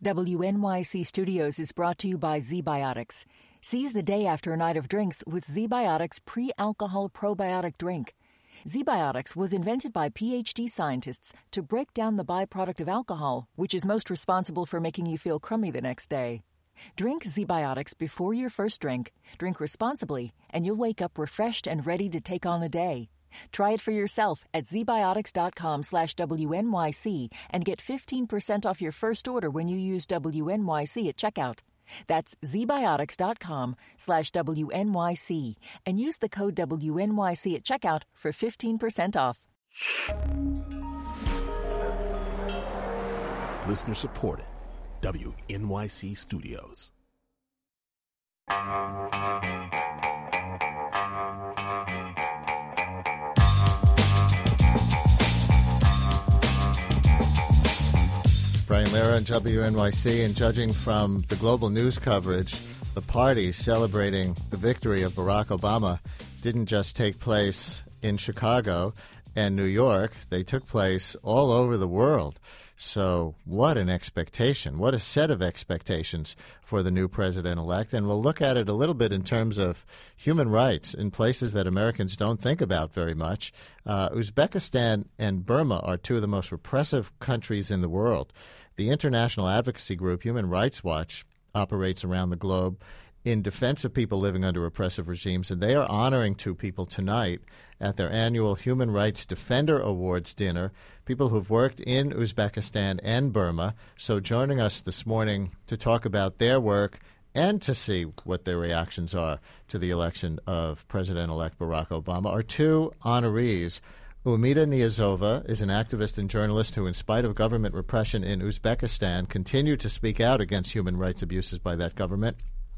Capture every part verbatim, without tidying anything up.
W N Y C Studios is brought to you by ZBiotics. Seize the day after a night of drinks with ZBiotics pre-alcohol probiotic drink. ZBiotics was invented by P H D scientists to break down the byproduct of alcohol, which is most responsible for making you feel crummy the next day. Drink ZBiotics before your first drink, drink responsibly, and you'll wake up refreshed and ready to take on the day. Try it for yourself at zbiotics.com slash WNYC and get fifteen percent off your first order when you use W N Y C at checkout. That's zbiotics.com slash WNYC and use the code W N Y C at checkout for fifteen percent off. Listener supported. W N Y C Studios. Brian Lehrer on W N Y C, and judging from the global news coverage, the parties celebrating the victory of Barack Obama didn't just take place in Chicago and New York. They took place all over the world. So what an expectation, what a set of expectations for the new president-elect. And we'll look at it a little bit in terms of human rights in places that Americans don't think about very much. Uh, Uzbekistan and Burma are two of the most repressive countries in the world. The international advocacy group Human Rights Watch operates around the globe in defense of people living under oppressive regimes, and they are honoring two people tonight at their annual Human Rights Defender Awards dinner, people who've worked in Uzbekistan and Burma. So joining us this morning to talk about their work and to see what their reactions are to the election of President-elect Barack Obama are two honorees. Umida Niyazova is an activist and journalist who, in spite of government repression in Uzbekistan, continued to speak out against human rights abuses by that government.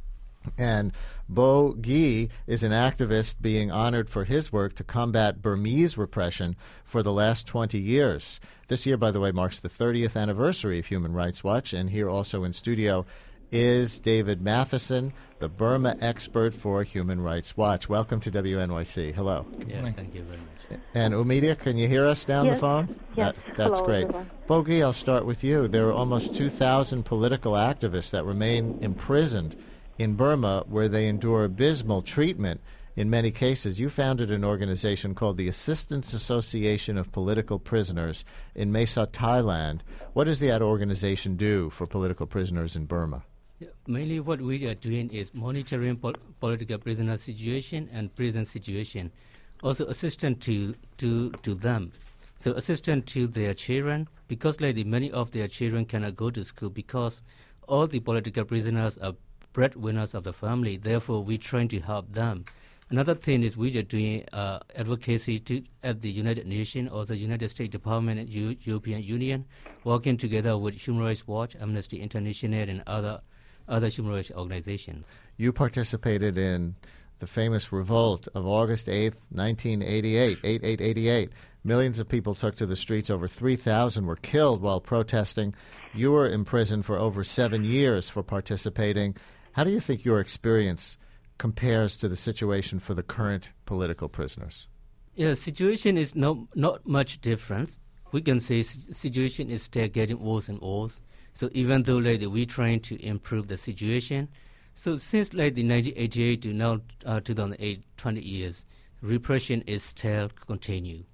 And Bo Gee is an activist being honored for his work to combat Burmese repression for the last twenty years. This year, by the way, marks the thirtieth anniversary of Human Rights Watch, and here also in studio is David Matheson, the Burma expert for Human Rights Watch. Welcome to W N Y C. Hello. Yeah, thank you very much. And Umida, can you hear us down yes. the phone? Yes. That, that's Hello, great. everyone. Bo Gee, I'll start with you. There are almost two thousand political activists that remain imprisoned in Burma, where they endure abysmal treatment in many cases. You founded an organization called the Assistance Association of Political Prisoners in Mesa, Thailand. What does that organization do for political prisoners in Burma? Yeah, mainly what we are doing is monitoring pol- political prisoner situation and prison situation. Also assistant to, to, to them. So assistant to their children, because like many of their children cannot go to school because all the political prisoners are breadwinners of the family. Therefore, we're trying to help them. Another thing is we are doing uh, advocacy to, at the United Nations, also United States Department and U- European Union, working together with Human Rights Watch, Amnesty International, and other other human rights organizations. You participated in the famous revolt of August eighth, nineteen eighty-eight, eight eight eighty-eight. Millions of people took to the streets. Over three thousand were killed while protesting. You were imprisoned for over seven years for participating. How do you think your experience compares to the situation for the current political prisoners? Yeah, situation is no, not much difference. We can say the situation is still getting worse and worse. So even though like we're trying to improve the situation, so since like the nineteen eighty-eight to now uh, two thousand eight, twenty years, repression is still continue.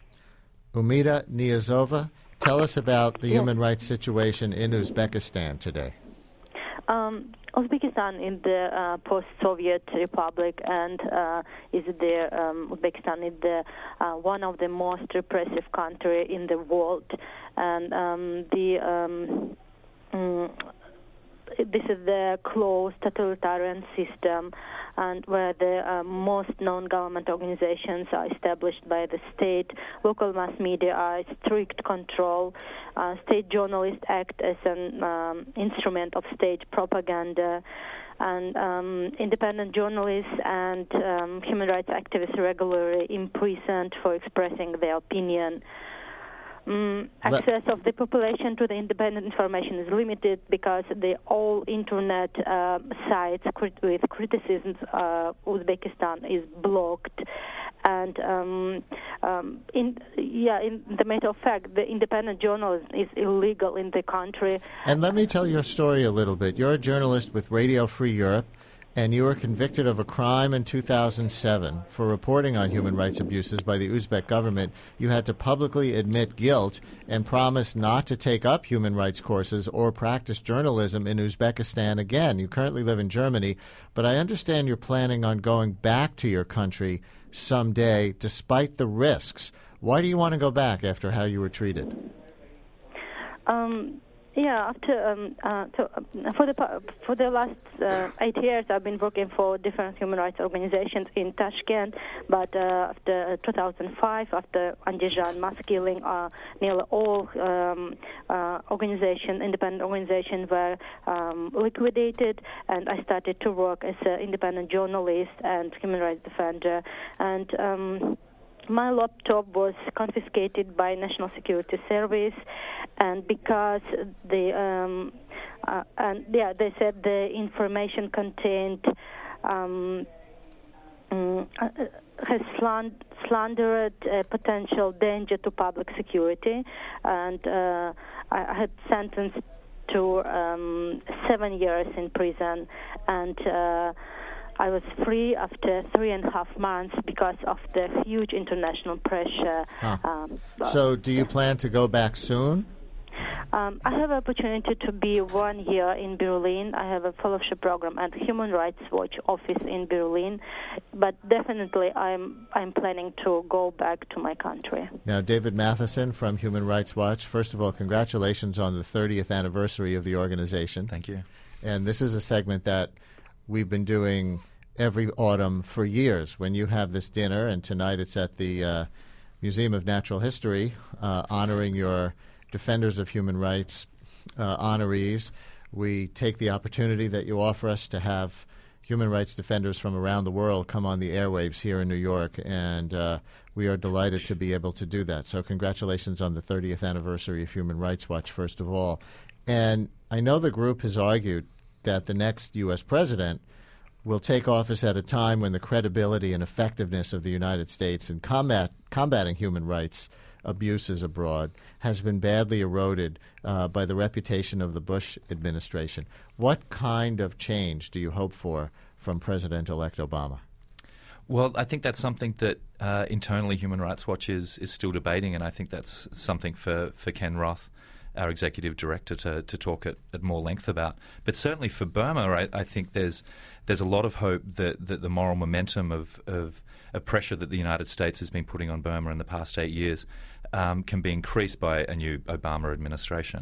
Umida Niyazova, tell us about the yes. human rights situation in Uzbekistan today. Um, Uzbekistan is the uh, post-Soviet republic, and uh, is the um, Uzbekistan is the uh, one of the most repressive country in the world, and um, the um, mm, this is the closed totalitarian system, and where the uh, most non-government organizations are established by the state. Local mass media are strict control. Uh, state journalists act as an um, instrument of state propaganda, and um, independent journalists and um, human rights activists regularly imprisoned for expressing their opinion. Um, access of the population to the independent information is limited because the all internet uh, sites crit- with criticisms uh, Uzbekistan is blocked, And um, um, in yeah, in the matter of fact, the independent journalism is illegal in the country. And let me tell your story a little bit. You're a journalist with Radio Free Europe, and you were convicted of a crime in two thousand seven for reporting on human rights abuses by the Uzbek government. You had to publicly admit guilt and promise not to take up human rights courses or practice journalism in Uzbekistan again. You currently live in Germany, but I understand you're planning on going back to your country someday despite the risks. Why do you want to go back after how you were treated? Um. Yeah, after um, uh, so, uh, for the for the last uh, eight years, I've been working for different human rights organizations in Tashkent. But uh, after two thousand five, after Andijan mass killing, uh, nearly all um, uh, organizations, independent organizations, were um, liquidated, and I started to work as an independent journalist and human rights defender. And um, my laptop was confiscated by National Security Service, and because the um, uh, and yeah, they said the information contained um, um, uh, has sland- slandered a potential danger to public security, and uh, I, I had sentenced to um, seven years in prison, and. Uh, I was free after three and a half months because of the huge international pressure. Huh. Um, so do you plan to go back soon? Um, I have an opportunity to be one year in Berlin. I have a fellowship program at Human Rights Watch office in Berlin, but definitely I'm I'm planning to go back to my country. Now, David Matheson from Human Rights Watch, first of all, congratulations on the thirtieth anniversary of the organization. Thank you. And this is a segment that we've been doing every autumn for years. When you have this dinner, and tonight it's at the uh, Museum of Natural History, uh, honoring your defenders of human rights uh, honorees, we take the opportunity that you offer us to have human rights defenders from around the world come on the airwaves here in New York, and uh, we are delighted to be able to do that. So congratulations on the thirtieth anniversary of Human Rights Watch, first of all. And I know the group has argued that the next U S president will take office at a time when the credibility and effectiveness of the United States in combat, combating human rights abuses abroad has been badly eroded uh, by the reputation of the Bush administration. What kind of change do you hope for from President-elect Obama? Well, I think that's something that uh, internally Human Rights Watch is, is still debating, and I think that's something for, for Ken Roth, our executive director, to, to talk at, at more length about. But certainly for Burma, I, I think there's there's a lot of hope that, that the moral momentum of, of, of pressure that the United States has been putting on Burma in the past eight years um, can be increased by a new Obama administration.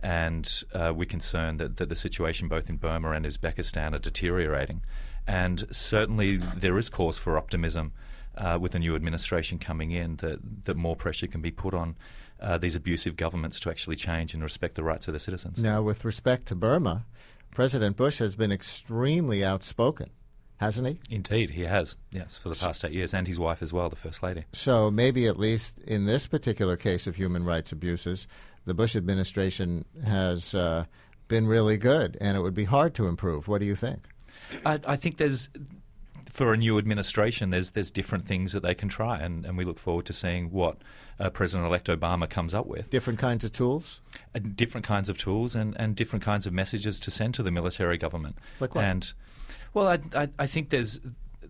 And uh, we're concerned that, that the situation both in Burma and Uzbekistan are deteriorating. And certainly there is cause for optimism uh, with the new administration coming in that, that more pressure can be put on Uh, these abusive governments to actually change and respect the rights of their citizens. Now, with respect to Burma, President Bush has been extremely outspoken, hasn't he? Indeed, he has, yes, for the past eight years, and his wife as well, the First Lady. So maybe at least in this particular case of human rights abuses, the Bush administration has uh, been really good, and it would be hard to improve. What do you think? I, I think there's... For a new administration, there's there's different things that they can try, and, and we look forward to seeing what uh, President-elect Obama comes up with. Different kinds of tools? Uh, different kinds of tools and, and different kinds of messages to send to the military government. Like what? And, well, I, I, I think there's,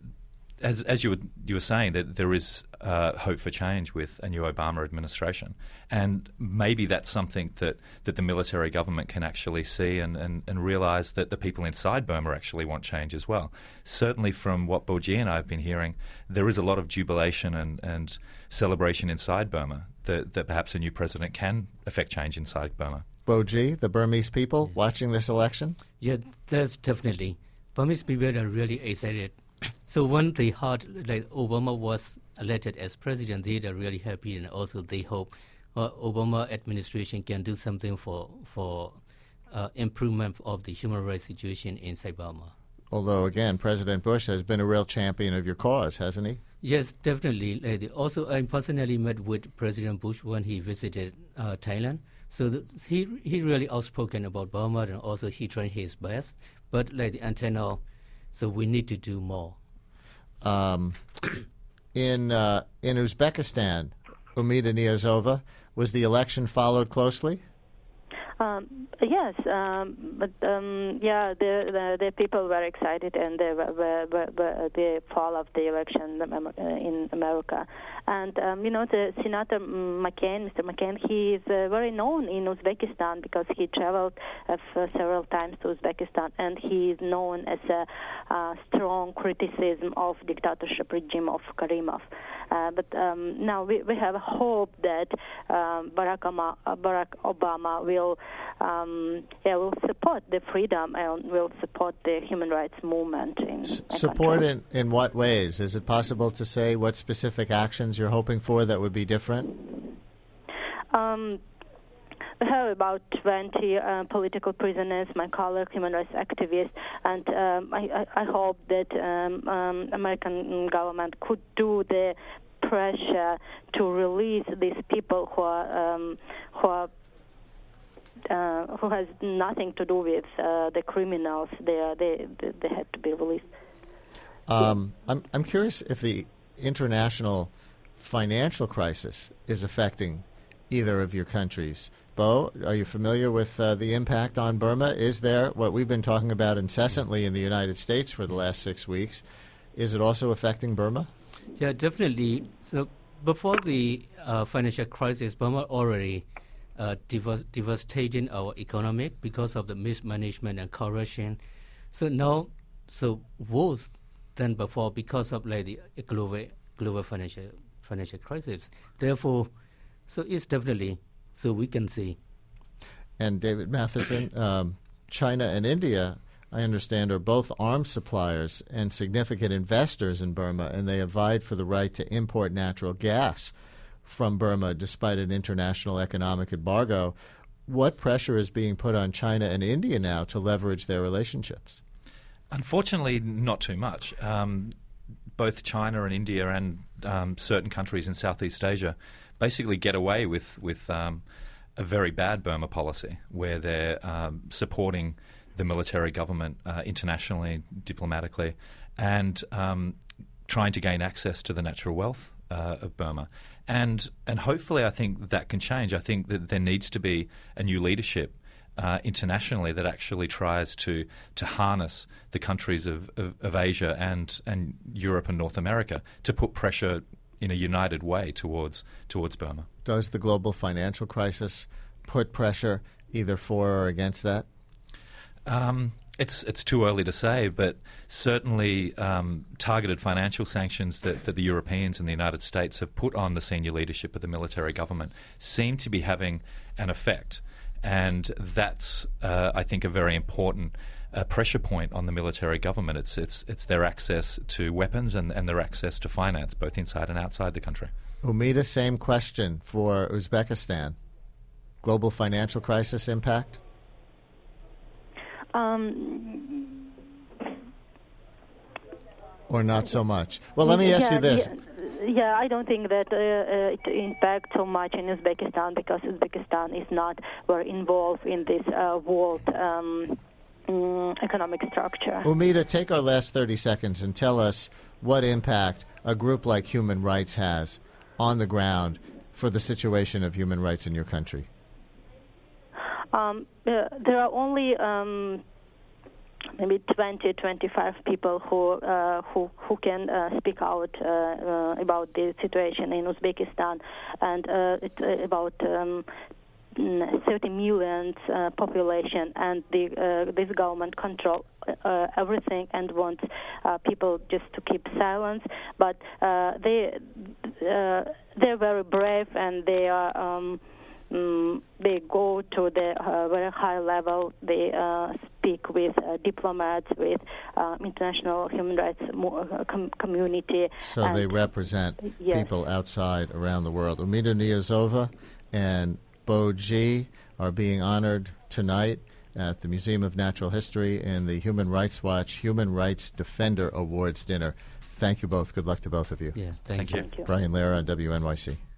as as you were, you were saying, that there is uh, hope for change with a new Obama administration. And maybe that's something that, that the military government can actually see and, and, and realise that the people inside Burma actually want change as well. Certainly from what Boji and I have been hearing, there is a lot of jubilation and, and celebration inside Burma that, that perhaps a new president can affect change inside Burma. Boji, the Burmese people watching this election? Yeah, that's definitely. Burmese people are really excited. So when they heard like Obama was elected as president, they are really happy, and also they hope uh, Obama administration can do something for for uh, improvement of the human rights situation inside Burma. Although, again, President Bush has been a real champion of your cause, hasn't he? Yes, definitely. Uh, also, I personally met with President Bush when he visited uh, Thailand. So the, he he really outspoken about Burma, and also he tried his best. But like until now, so we need to do more. Um, in uh, in Uzbekistan, Umida Niyazova, was the election followed closely? Um, yes, um, but um, yeah, the, the the people were excited, and they were, were, were, were the fall of the election in America. And um, you know, the Senator McCain, Mister McCain, he is uh, very known in Uzbekistan because he traveled uh, several times to Uzbekistan, and he is known as a uh, strong criticism of dictatorship regime of Karimov. Uh, but um, now we, we have hope that um, Barack, Obama, uh, Barack Obama will um, yeah, will support the freedom and will support the human rights movement in S- the Support country. in, in what ways? Is it possible to say what specific actions you're hoping for that would be different? Um, We have about twenty uh, political prisoners, my colleague, human rights activists, and um, I, I, I hope that um, um, American government could do the pressure to release these people who are um, who are uh, who has nothing to do with uh, the criminals. They are, they they have to be released. Um, I'm I'm curious if the international financial crisis is affecting either of your countries. Bo, are you familiar with uh, the impact on Burma? Is there what we've been talking about incessantly in the United States for the last six weeks? Is it also affecting Burma? Yeah, definitely. So before the uh, financial crisis, Burma already uh, devas- devastating our economy because of the mismanagement and corruption. So now, so worse than before because of like the global global financial financial crisis. Therefore, so it's definitely. So we can see. And David Matheson, um, China and India, I understand, are both arms suppliers and significant investors in Burma, and they have vied for the right to import natural gas from Burma despite an international economic embargo. What pressure is being put on China and India now to leverage their relationships? Unfortunately, not too much. Um, both China and India and um, certain countries in Southeast Asia basically get away with with um, a very bad Burma policy where they're um, supporting the military government uh, internationally, diplomatically, and um, trying to gain access to the natural wealth uh, of Burma. And and hopefully I think that can change. I think that there needs to be a new leadership uh, internationally that actually tries to to harness the countries of, of, of Asia and, and Europe and North America to put pressure in a united way towards towards Burma. Does the global financial crisis put pressure either for or against that? Um, it's it's too early to say, but certainly um, targeted financial sanctions that, that the Europeans and the United States have put on the senior leadership of the military government seem to be having an effect. And that's, uh, I think, a very important a pressure point on the military government. It's it's it's their access to weapons and, and their access to finance, both inside and outside the country. Umida, same question for Uzbekistan. Global financial crisis impact? Um, or not so much? Well, let me ask yeah, you this. Yeah, yeah, I don't think that uh, uh, it impacts so much in Uzbekistan because Uzbekistan is not very involved in this uh, world um Mm, economic structure. Umida, take our last thirty seconds and tell us what impact a group like Human Rights has on the ground for the situation of human rights in your country. Um, uh, there are only um, maybe twenty, twenty-five people who uh, who who can uh, speak out uh, uh, about the situation in Uzbekistan, and uh, it's uh, about um, thirty million uh, population, and the uh, this government control uh, everything and wants uh, people just to keep silence. But uh, they uh, they're very brave, and they are um, um, they go to the uh, very high level. They uh, speak with uh, diplomats, with uh, international human rights com- community. So and they represent yes. people outside around the world. Umida Niyazova and Bo G are being honored tonight at the Museum of Natural History in the Human Rights Watch Human Rights Defender Awards dinner. Thank you both. Good luck to both of you. Yeah, thank, Thank you. Thank you. Brian Lehrer on W N Y C.